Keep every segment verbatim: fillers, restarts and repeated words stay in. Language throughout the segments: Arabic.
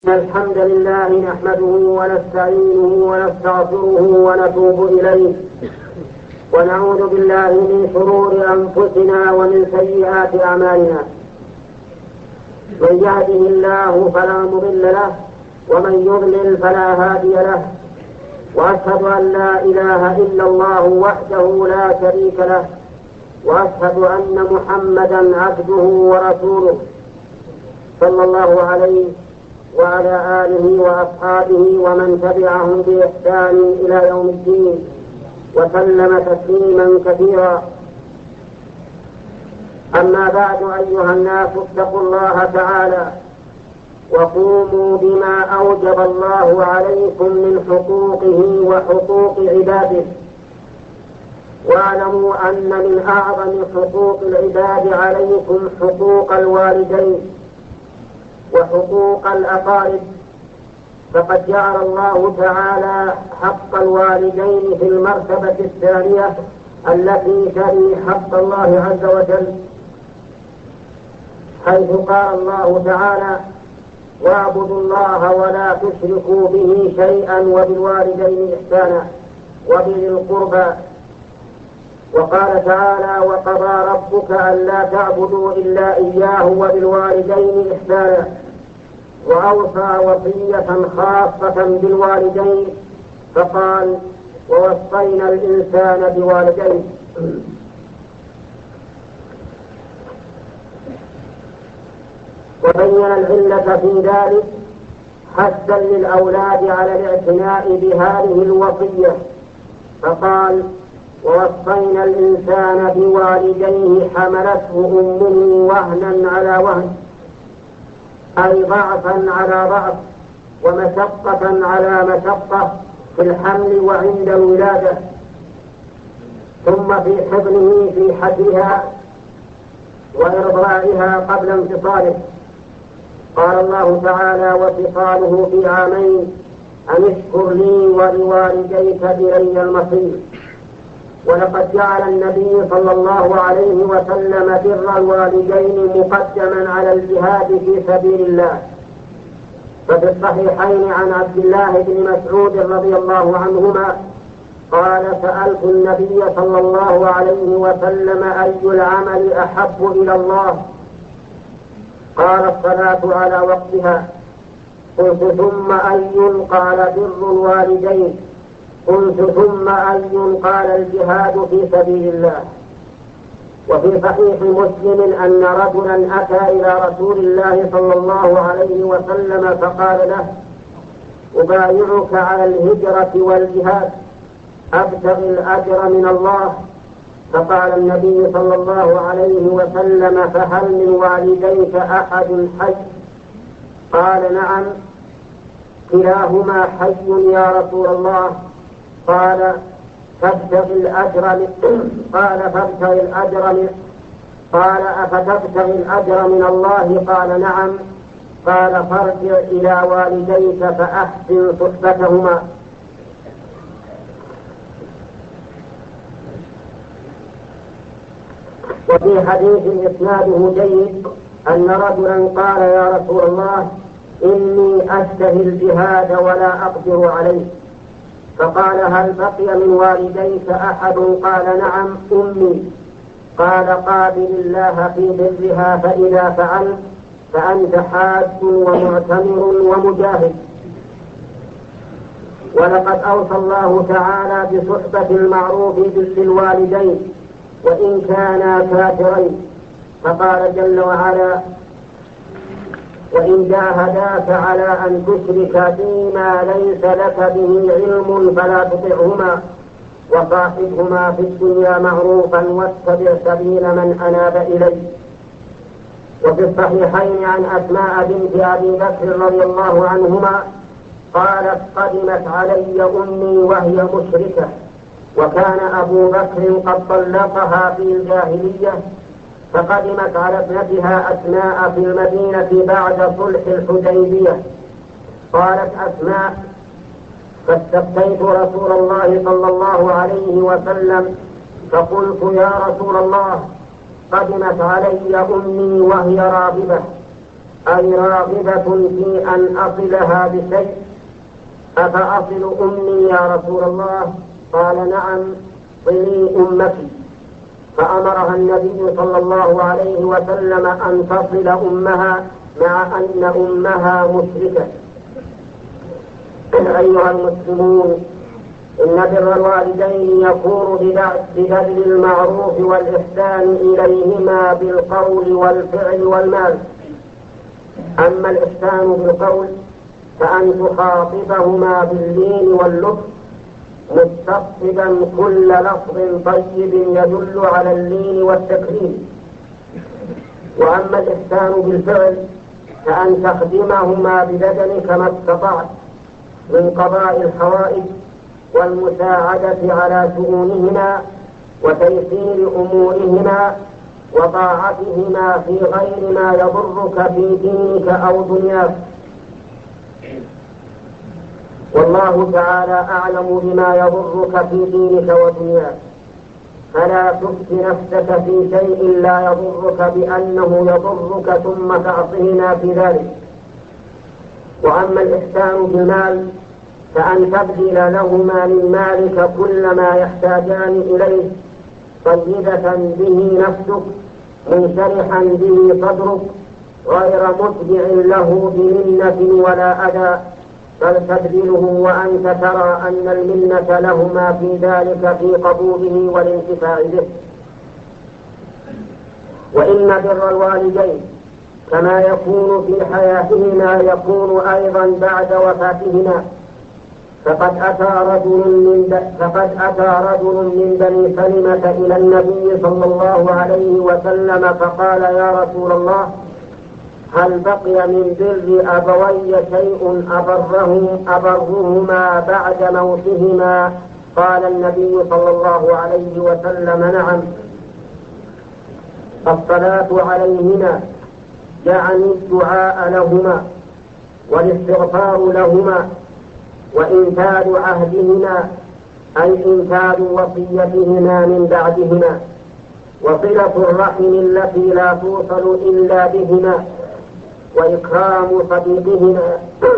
الحمد لله نحمده ونستعينه ونستغفره ونتوب إليه ونعوذ بالله من شرور أنفسنا ومن سيئات أعمالنا. من يهده الله فلا مضل له ومن يضلل فلا هادي له، وأشهد أن لا إله إلا الله وحده لا شريك له، وأشهد أن محمدا عبده ورسوله صلى الله عليه وعلى آله وأصحابه ومن تبعهم بإحسان إلى يوم الدين وسلم تسليما كثيرا. أما بعد، أيها الناس اتقوا الله تعالى وقوموا بما أوجب الله عليكم من حقوقه وحقوق عباده، واعلموا أن من أعظم حقوق العباد عليكم حقوق الوالدين وحقوق الأقارب. فقد جعل الله تعالى حق الوالدين في المرتبة الثانية التي تلي حق الله عز وجل، حيث قال الله تعالى: واعبدوا الله ولا تشركوا به شيئا وبالوالدين إحسانا وبذي القربى. وقال تعالى: وقضى ربك ألا تعبدوا إلا إياه وبالوالدين إحسانا. وأوصى وصية خاصة بالوالدين فقال: ووصينا الإنسان بوالديه. وبين العلة في ذلك حثا للأولاد على الاعتناء بهذه الوصية فقال: ووصينا الإنسان بوالديه حملته أمه وهنا على وهن، أي ضعفا على ضعف ومشقة على مشقة في الحمل وعند الولادة، ثم في حضنه في حجرها وإرضاعها قبل انفصاله. قال الله تعالى: وفصاله في عامين أن اشكر لي ولوالديك إلي المصير. ولقد جعل النبي صلى الله عليه وسلم بر الوالدين مقدما على الجهاد في سبيل الله. ففي الصحيحين عن عبد الله بن مسعود رضي الله عنهما قال: سألت النبي صلى الله عليه وسلم: أي العمل أحب إلى الله؟ قال: الصلاة على وقتها. قلت: ثم أي؟ قال: بر الوالدين. قلت: ثم أي؟ قال: الجهاد في سبيل الله. وفي صحيح مسلم أن رجلا أتى إلى رسول الله صلى الله عليه وسلم فقال له: أبايعك على الهجرة والجهاد أبتغي الأجر من الله. فقال النبي صلى الله عليه وسلم: فهل من والديك أحد حي؟ قال: نعم، كلاهما حي يا رسول الله. قال: فابتغي الأجر من قال فابتغي الأجر من قال أفتبتغي الأجر من الله؟ قال: نعم. قال: فارجع إلى والديك فأحسن صحبتهما. وفي حديث إسناده جيد أن رجلا قال: يا رسول الله، إني أشتهي الجهاد ولا أقدر عليه. فقال: هل بقي من والديك أحد؟ قال: نعم، أمي. قال: قابل الله في برها، فإذا فعلت فأنت حاج ومعتمر ومجاهد. ولقد أوصى الله تعالى بصحبة المعروف للوالدين وإن كانا كافرين، فقال جل وعلا: وإن جاهداك على أن تشرك بما ليس لك به علم فلا تطعهما وصاحبهما في الدنيا معروفا واتبع سبيل من أناب إليه. وفي الصحيحين عن أسماء بنت أبي بكر رضي الله عنهما قالت: قدمت علي أمي وهي مشركة، وكان أبو بكر قد طلقها في الجاهلية، فقدمت على ابنتها أسماء في المدينة بعد صلح الحديبية. قالت أسماء: فاستفتيت رسول الله صلى الله عليه وسلم فقلت: يا رسول الله، قدمت علي أمي وهي راغبة، أي راغبة في أن أصلها بشيء؟ أفأصل أمي يا رسول الله؟ قال نعم، صلي أمك. فأمرها النبي صلى الله عليه وسلم أن تصل أمها مع أن أمها مشركة. أيها المسلمون، إن بر الوالدين يكون ببذل المعروف والإحسان إليهما بالقول والفعل والمال. أما الإحسان بالقول فأن تخاطبهما باللين واللطف مستصحبا كل لفظ طيب يدل على اللين والتكريم. وأما الإحسان بالفعل فأن تخدمهما ببدنك ما استطعت من قضاء الحوائج والمساعدة على شؤونهما وتيسير أمورهما وطاعتهما في غير ما يضرك في دينك أو دنياك. والله تعالى أعلم بما يضرك في دينك ودنياك، فلا تفتي نفسك في شيء لا يضرك بأنه يضرك ثم تعصينا في ذلك. وأما الإحسان بالمال فأن تبذل لهما من مالك كل ما يحتاجان إليه طيبة به نفسك منشرحا به صدرك غير متبع له بمنة ولا أذى، بل تبذله وأنت ترى أن المنة لهما في ذلك في قبوله والانتفاع به. وإن بر الوالدين كما يكون في حياتهما يكون أيضا بعد وفاتهما. فقد أتى رجل من فقد أتى رجل من بني سلمة إلى النبي صلى الله عليه وسلم فقال يا رسول الله، هل بقي من بر أبوي شيء أبرهم أبرهما بعد موتهما؟ قال النبي صلى الله عليه وسلم نعم، الصلاة عليهما، يعني الدعاء لهما والاستغفار لهما وإنفاذ عهدهما أي إنفاذ وصيتهما من بعدهما، وصلة الرحم التي لا توصل إلا بهما، وإكرام صديقهما.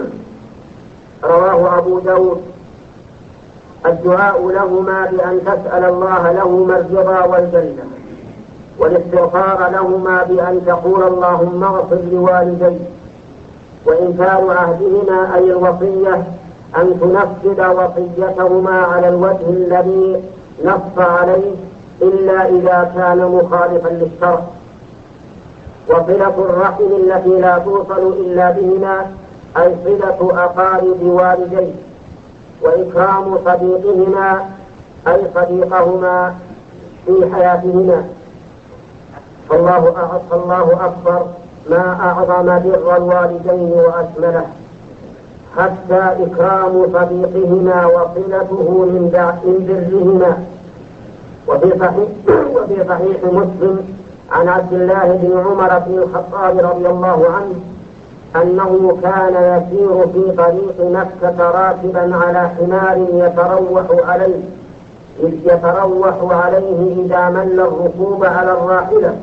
رواه أبو داود. الدعاء لهما بأن تسأل الله لهما الرضا والجنة، والاستغفار لهما بأن تقول اللهم اغفر لوالدي، وإنفاذ عهدهما أي الوصية أن تنفذ وصيتهما على الوجه الذي نص عليه إلا إذا كان مخالفا للشرع. وصلة الرحم التي لا توصل إلا بهما أي صلة أقارب والديه، وإكرام صديقهما أي صديقهما في حياتهما. فالله الله أكبر، ما أعظم بر الوالدين وأشمله، حتى إكرام صديقهما وصلته من برهما. وفي صحيح, وفي صحيح مسلم عن عبد الله بن عمر بن الخطاب رضي الله عنه أنه كان يسير في طريق مكة راكبا على حمار يتروح عليه يتروح عليه إذا مل الركوب على الراحلة،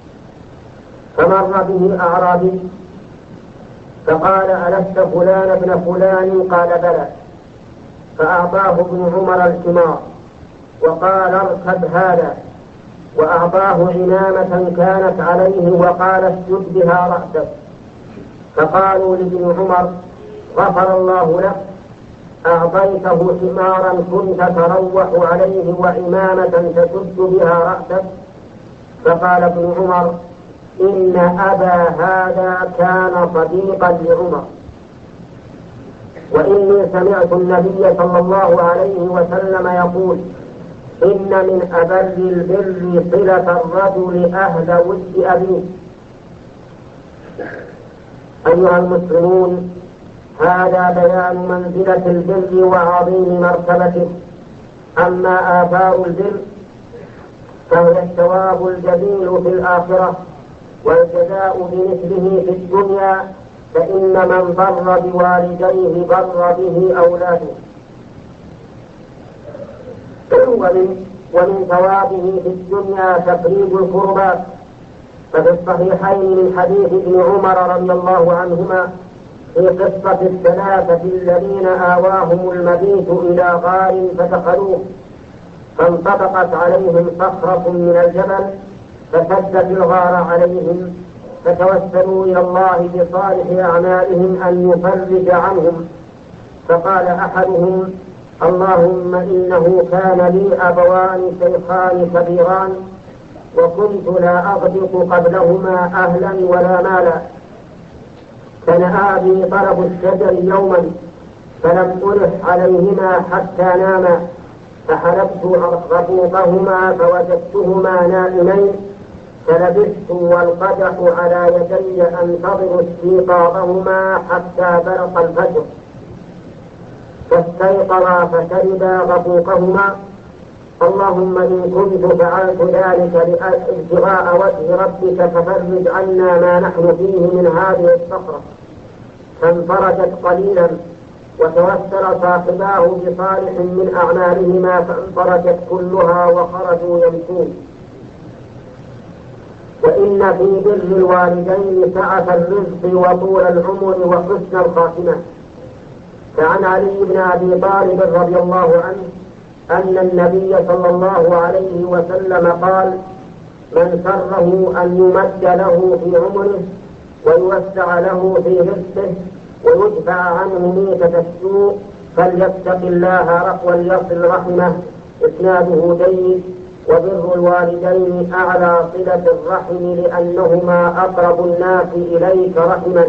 فمر به أعرابي فقال ألست فلان ابن فلان؟ قال بلى. فأعطاه ابن عمر الحمار وقال اركب هذا، وأعطاه عمامة كانت عليه وقال اسجد بها رأسك. فقالوا لابن عمر غفر الله لك، أعطيته حمارا كنت تروح عليه وعمامة تشد بها رأسك؟ فقال ابن عمر إن أبا هذا كان صديقا لعمر. وإني سمعت النبي صلى الله عليه وسلم يقول إن من أبر البر صلة الرجل أهل ود أبيه. أيها المسلمون، هذا بيان منزلة البر وعظيم مرتبته. أما آثار البر فهي الثواب الجزيل في الآخرة والجزاء بمثله في الدنيا، فإن من بر بوالديه بر به أولاده. ومن, ومن ثوابه في الدنيا تفريج الكربات ففي الصحيحين من حديث ابن عمر رضي الله عنهما في قصة الثلاثة الذين آواهم المبيت إلى غار فدخلوه فانطبقت عليهم صخرة من الجبل فسدت الغار عليهم، فتوسلوا إلى الله بصالح أعمالهم أن يفرج عنهم، فقال أحدهم: اللهم إنه كان لي أبوان شيخان كبيران وكنت لا أغدق قبلهما أهلا ولا مالا، فنأى بي طلب الشجر يوما فلم ألح عليهما حتى ناما، فحلبت رفوقهما فوجدتهما نائمين، فلبثت والقدح على يدي أنتظر استيقاظهما حتى برق الفجر، فاستيقظا فشربا غفوقهما. اللهم إن كنت فعلت ذلك ابتغاء وجه ربك ففرج عنا ما نحن فيه من هذه الصخرة، فانفرجت قليلا، وتوسل صاحباه بصالح من أعمالهما فانفرجت كلها وخرجوا يمشون. وإن في بر الوالدين سعة الرزق وطول العمر وحسن الخاتمة. فعن علي بن أبي طالب رضي الله عنه أن النبي صلى الله عليه وسلم قال: من سره أن يمد له في عمره ويوسع له في رزقه ويدفع عنه ميتة السوء فليتق الله وليصل رحمه. إسناده جيد. وبر الوالدين أعلى صلة الرحم لأنهما أقرب الناس إليك رحما.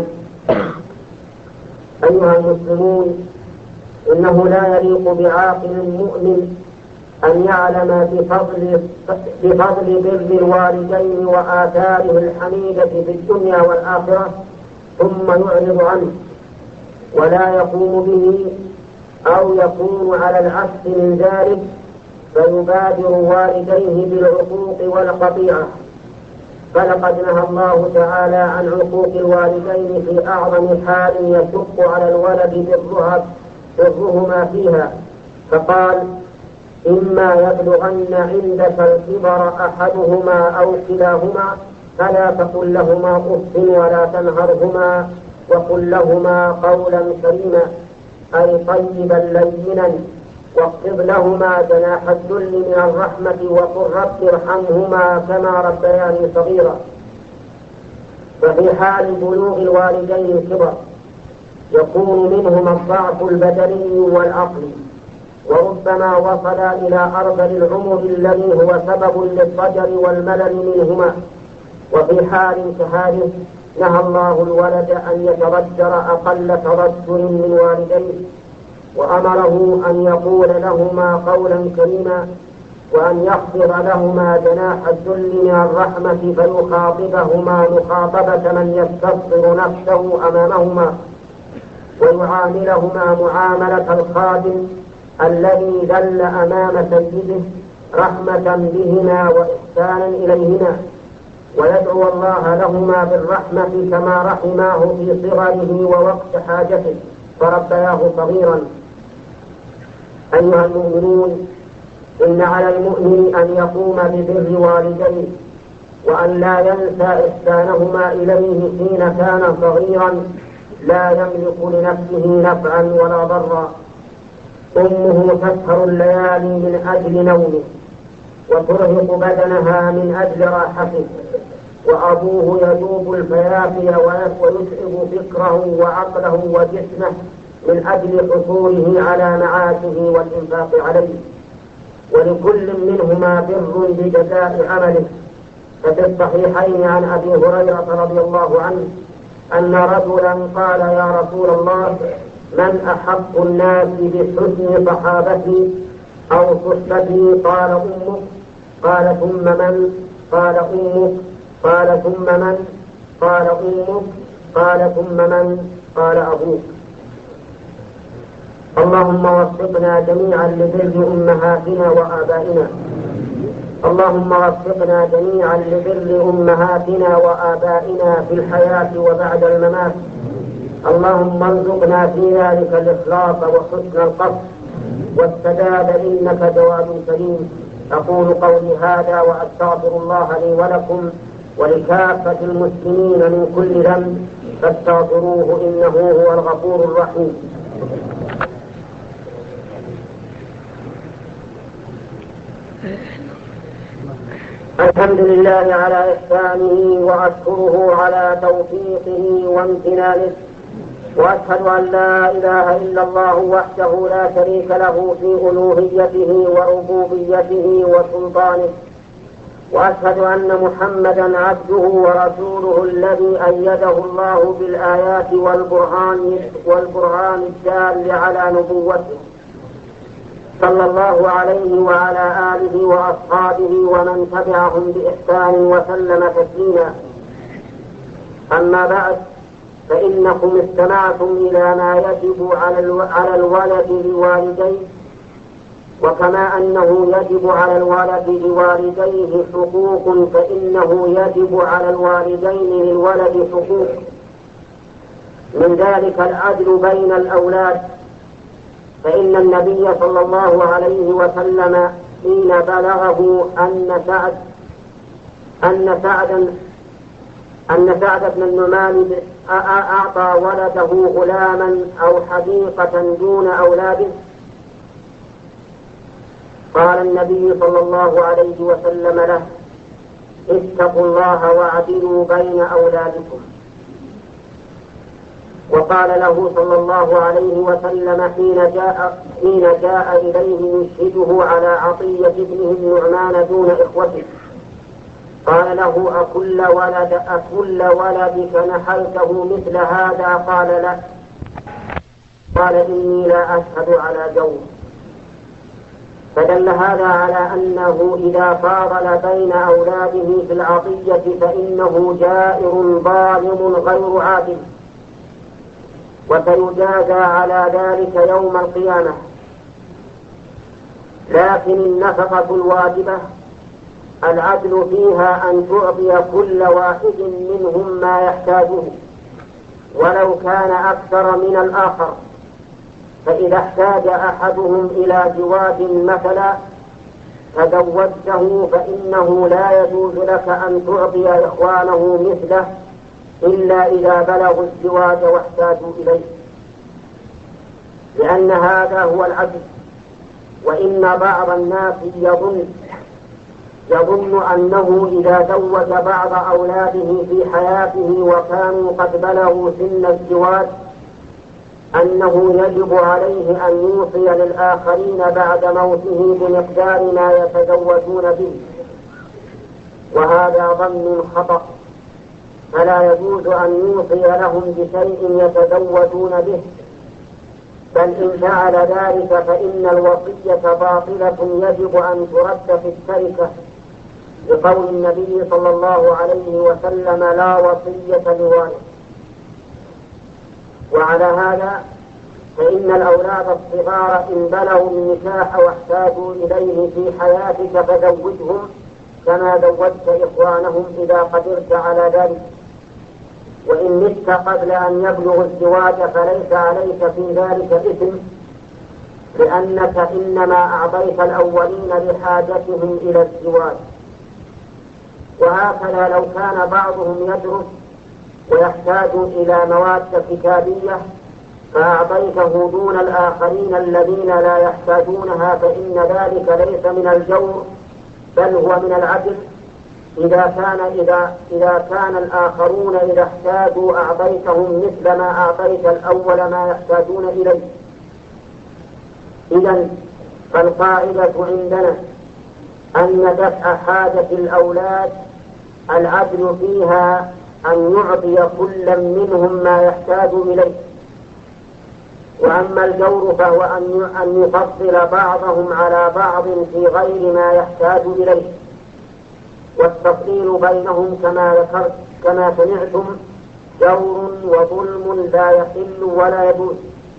أيها المسلمون، إنه لا يليق بعاقل مؤمن أن يعلم بفضل, بفضل بر الوالدين وآثاره الحميدة في الدنيا والآخرة ثم يعرض عنه ولا يقوم به، أو يكون على العكس من ذلك فيبادر والديه بالعقوق والقطيعة. فلقد نهى الله تعالى عن عقوق الوالدين في أعظم حال يشق على الولد برها برهما فيها، فقال: إما يبلغن عندك الكبر أحدهما أو كلاهما فلا تقل لهما أف ولا تنهرهما وقل لهما قولا كريما، أي طيبا لينا، واخفض لهما جناح الذل من الرحمة وقل رب ارحمهما كما ربياني صغيرا. وفي حال بلوغ الوالدين الكبر يكون منهما الضعف البدني والعقلي، وربما وصل إلى أرذل العمر الذي هو سبب للضجر والملل منهما. وفي حال كهذه نهى الله الولد أن يتضجر أقل تضجر من والديه، وأمره أن يقول لهما قولا كريما، وأن يخفض لهما جناح الذل من الرحمة فيخاطبهما مخاطبة من يستصغر نفسه أمامهما، ويعاملهما معاملة الخادم الذي ذل أمام سيده رحمة بهما وإحسانا إليهما، ويدعو الله لهما بالرحمة كما رحماه في صغره ووقت حاجته فربياه صغيرا. أيها المؤمنون، إن على المؤمن أن يقوم ببر والديه وأن لا ينسى إحسانهما إليه حين كان صغيرا لا يملك لنفسه نفعا ولا ضرا. أمه تسهر الليالي من أجل نومه وترهق بدنها من أجل راحته، وأبوه يذوب الفيافي ويتعب فكره وعقله وجسمه من أجل حصوله على معاشه والإنفاق عليه، ولكل منهما بر بجزاء عمله. ففي الصحيحين عن أبي هريرة رضي الله عنه أن رجلا قال: يا رسول الله، من أحق الناس بحسن صحابتي أو صحبتي؟ قال: أمك. قال: ثم من؟ قال: أمك. قال: ثم من؟ قال: أمك. قال: ثم من؟ قال: أبوك. اللهم وفقنا جميعا لبر أمهاتنا وآبائنا. اللهم وفقنا جميعا لبر أمهاتنا وآبائنا في الحياة وبعد الممات. اللهم ارزقنا في ذلك الإخلاص وحسن القصد والسداد، إنك جواد كريم. أقول قولي هذا وأستغفر الله لي ولكم، ولكافة المسلمين من كل ذنب فاستغفروه إنه هو الغفور الرحيم. الحمد لله على إحسانه وأشكره على توفيقه وامتنانه، وأشهد أن لا إله إلا الله وحده لا شريك له في ألوهيته وربوبيته وسلطانه، وأشهد أن محمدا عبده ورسوله الذي أيده الله بالآيات والبرهان, والبرهان الدال على نبوته، صلى الله عليه وعلى آله وأصحابه ومن تبعهم بإحسان وسلم تسليما. أما بعد، فإنكم استمعتم إلى ما يجب على الولد لوالديه، وكما أنه يجب على الولد لوالديه حقوق فإنه يجب على الوالدين للولد حقوق، من ذلك العدل بين الأولاد. فإن النبي صلى الله عليه وسلم حين بلغه أن سعد أن سعدا أن سعد بن النعمان أعطى ولده غلاما أو حديقة دون أولاده، قال النبي صلى الله عليه وسلم له: اتقوا الله واعدلوا بين أولادكم. وقال له صلى الله عليه وسلم حين جاء, حين جاء إليه يشهده على عطية ابنه النعمان دون إخوته، قال له: أكل ولد أكل ولدك نحلته مثل هذا؟ قال: لا. قال: إني لا أشهد على جور. فدل هذا على أنه إذا فاضل بين أولاده في العطية فإنه جائر ظالم غير عادل، وسيجازى على ذلك يوم القيامة. لكن النفقة الواجبة العدل فيها أن تعطي كل واحد منهم ما يحتاجه ولو كان أكثر من الآخر. فإذا احتاج أحدهم إلى جواد مثلا تزوجته فإنه لا يجوز لك أن تعطي إخوانه مثله إلا إذا بلغوا الزواج واحتاجوا إليه، لأن هذا هو العدل. وإن بعض الناس يظن يظن أنه إذا زوج بعض أولاده في حياته وكانوا قد بلغوا سن الزواج أنه يجب عليه أن يوصي للآخرين بعد موته بمقدار ما يتزوجون به، وهذا ظن خطأ. فلا يجوز أن يوصي لهم بشيء يتزوجون به، بل إن فعل ذلك فإن الوصية باطلة يجب أن ترد في التركة، لقول النبي صلى الله عليه وسلم: لا وصية لوارث. وعلى هذا فإن الأولاد الصغار إن بلغوا النكاح واحتاجوا إليه في حياتك فزوجهم كما زوجت إخوانهم إذا قدرت على ذلك. وإن مت قبل أن يبلغ الزواج فليس عليك في ذلك إثم، لأنك إنما أعطيت الأولين لحاجتهم إلى الزواج. وهكذا لو كان بعضهم يدرس ويحتاج إلى مواد كتابية فأعطيته دون الآخرين الذين لا يحتاجونها فإن ذلك ليس من الجور بل هو من العدل، إذا كان إذا إذا كان الآخرون إذا احتاجوا أعطيتهم مثل ما أعطيت الأول ما يحتاجون إليه. إذن فالقاعدة عندنا أن دفع حاجة الأولاد العدل فيها أن يعطي كل منهم ما يحتاج إليه. وأما الجور فهو أن يفضل بعضهم على بعض في غير ما يحتاج إليه، والتفضيل بينهم كما ذكرت كما سمعتم جور وظلم لا يحل ولا يجوز.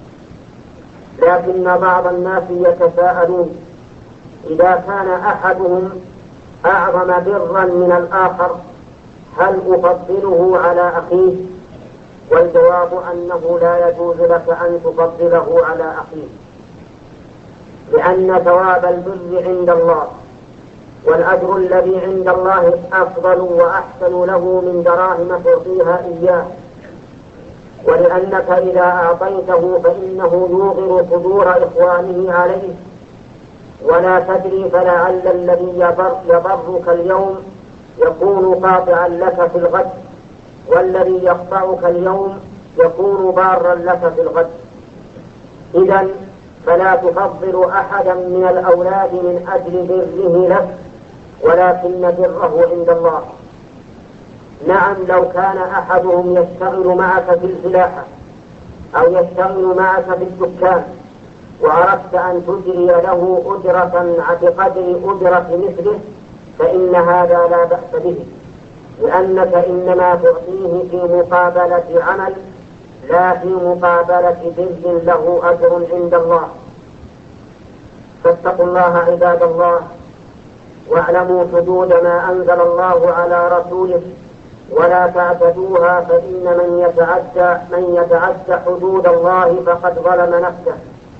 لكن بعض الناس يتساءلون: إذا كان أحدهم أعظم برا من الآخر هل أفضله على أخيه؟ والجواب أنه لا يجوز لك أن تفضله على أخيه، لأن ثواب البر عند الله والأجر الذي عند الله أفضل وأحسن له من دراهم تعطيها إياه، ولأنك إذا أعطيته فإنه يوغر صدور إخوانه عليه، ولا تدري فلعل الذي يضر يضرك اليوم يكون قاطعا لك في الغد، والذي يقطعك اليوم يكون بارا لك في الغد. إذن فلا تفضل أحدا من الأولاد من أجل بره لك، ولكن بره عند الله. نعم، لو كان أحدهم يشتغل معك في الفلاحة أو يشتغل معك في الدكان وأردت أن تجري له أجرة بقدر أجرة مثله فإن هذا لا بأس به، لأنك إنما تعطيه في مقابلة عمل لا في مقابلة بر له أجر عند الله. فاتقوا الله عباد الله، واعلموا حدود ما أنزل الله على رسوله ولا تعتدوها، فإن من يتعدى من يتعدى حدود الله فقد ظلم نفسه.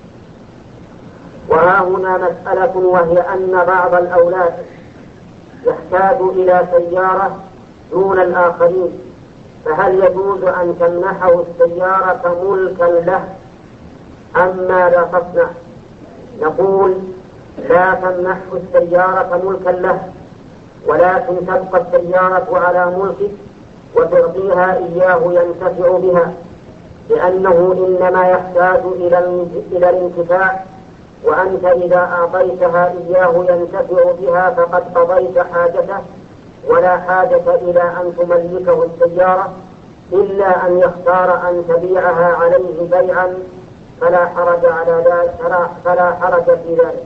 وها هنا مسألة، وهي أن بعض الأولاد يحتاج إلى سيارة دون الآخرين، فهل يجوز أن تمنحه السيارة ملكا له أم ماذا تصنع؟ نقول لا تمنحه السيارة ملكا له، ولكن تبقى السيارة على ملكك وتعطيها إياه ينتفع بها، لأنه إنما يحتاج إلى الانتفاع، وأنت إذا أعطيتها إياه ينتفع بها فقد قضيت حاجته، ولا حاجة إلى أن تملكه السيارة إلا أن يختار أن تبيعها عليه بيعا فلا حرج على ذلك فلا, فلا حرج في ذلك.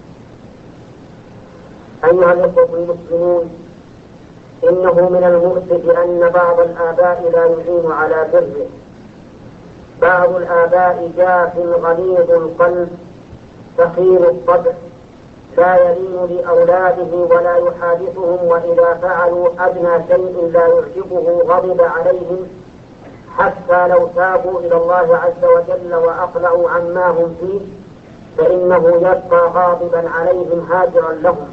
أيها الإخوة المسلمون، إنه من المؤسف أن بعض الآباء لا يعين على بره. بعض الآباء جاف غليظ القلب ثقيل الطبع، لا يلين لأولاده ولا يحادثهم، وإذا فعلوا أدنى شيء لا يعجبه غضب عليهم، حتى لو تابوا إلى الله عز وجل وأقلعوا عما هم فيه فإنه يبقى غاضبا عليهم هاجرا لهم،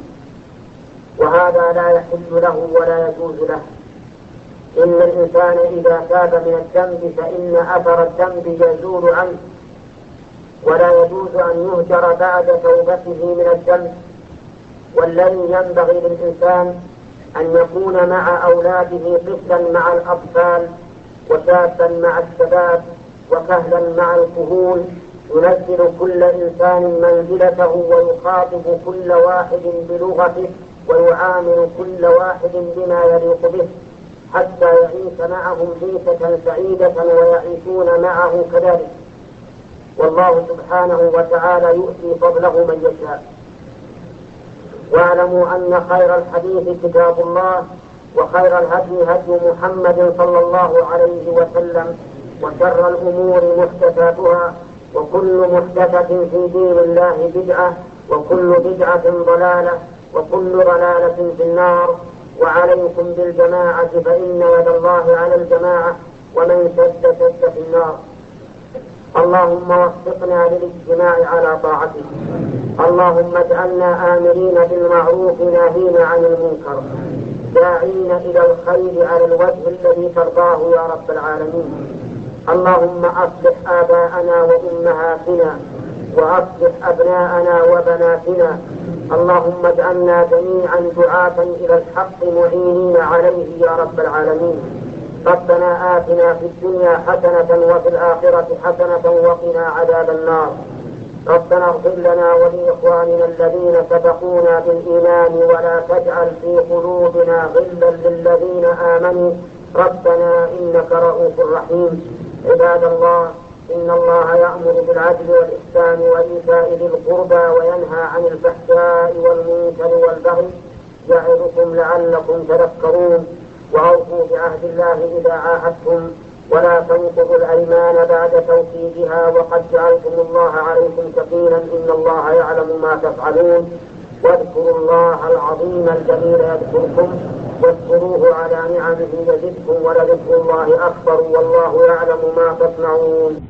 وهذا لا يحل له ولا يجوز له. إن الإنسان إذا تاب من الذنب فإن أثر الذنب يزول عنه، ولا يجوز أن يهجر بعد توبته من الذنب. والذي ينبغي للإنسان أن يكون مع أولاده طفلا مع الأطفال، وشابا مع الشباب، وكهلا مع الكهول، ينزل كل إنسان منزلته ويخاطب كل واحد بلغته ويعامل كل واحد بما يليق به، حتى يعيش معهم عيشة سعيدة ويعيشون معه كذلك. والله سبحانه وتعالى يؤتي فضله من يشاء. واعلموا أن خير الحديث كتاب الله، وخير الهدي هدي محمد صلى الله عليه وسلم، وشر الأمور محدثاتها، وكل محدثة في دين الله بدعة، وكل بدعة ضلالة، وكل ضلالة في النار. وعليكم بالجماعة فإن يد الله على الجماعة، ومن شد شد في النار. اللهم وفقنا للاجتماع على طاعتك، اللهم اجعلنا آمرين بالمعروف ناهين عن المنكر، داعين إلى الخير على الوجه الذي ترضاه يا رب العالمين. اللهم أصلح آباءنا وأمهاتنا، وأصلح أبناءنا وبناتنا. اللهم اجعلنا جميعا دعاة إلى الحق معينين عليه يا رب العالمين. ربنا آتنا في الدنيا حسنة وفي الآخرة حسنة وقنا عذاب النار. ربنا اغفر لنا ولإخواننا الذين سبقونا بالإيمان، ولا تجعل في قلوبنا غلا للذين آمنوا ربنا إنك رؤوف رحيم. عباد الله، إن الله يأمر بالعدل والإحسان وإيتاء ذي القربى وينهى عن الفحشاء والمنكر والبغي، يعظكم لعلكم تذكرون. وأوفوا بعهد الله إذا عاهدتم، ولا تنقضوا الأيمان بعد توكيدها، وقد جعلتم الله عليكم كفيلا، إن الله يعلم ما تفعلون. واذكروا الله العظيم الجليل يذكركم، واذكروه على نعمه يزدكم، ولذكر الله أكبر، والله يعلم ما تصنعون.